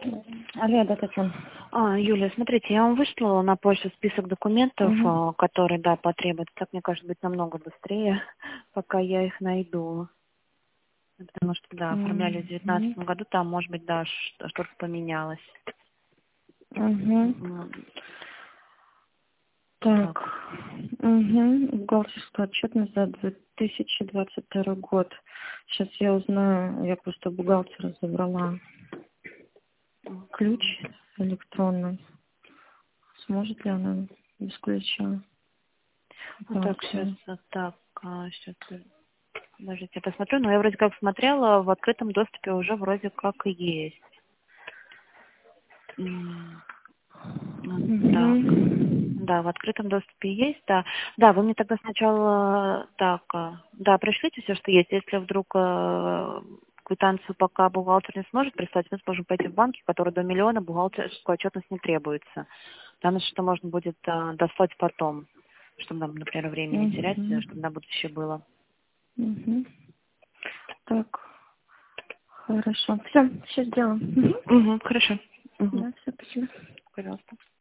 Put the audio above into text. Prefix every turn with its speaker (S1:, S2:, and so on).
S1: Алло, да, Татьяна.
S2: Юлия, смотрите, я вам выслала на почту список документов,
S1: Угу.
S2: которые, да, потребуются. Так, мне кажется, быть намного быстрее, пока я их найду. Потому что, да, оформляли в 2019
S1: Угу.
S2: году, там, может быть, да, что-то поменялось.
S1: Угу.
S2: Так.
S1: Так. Угу. Бухгалтерская отчетность за 2022 год. Сейчас я узнаю, я просто бухгалтера забрала ключ электронный. Сможет ли она без ключа?
S2: Так,
S1: Бухгалтера.
S2: сейчас, сейчас, подождите, я посмотрю. Но я вроде как смотрела, в открытом доступе уже вроде как и есть. Так.
S1: Угу.
S2: Да, в открытом доступе есть, да. Да, вы мне тогда сначала да, пришлите все, что есть. Если вдруг квитанцию пока бухгалтер не сможет прислать, мы сможем пойти в банки, которые до миллиона бухгалтерскую отчетность не требуется. Там что можно будет дослать потом, чтобы нам, например, времени не терять,
S1: Угу.
S2: чтобы на будущее было.
S1: Угу. Так, хорошо. Все, сейчас сделаем. Угу.
S2: Хорошо.
S1: Да, все, спасибо.
S2: Пожалуйста.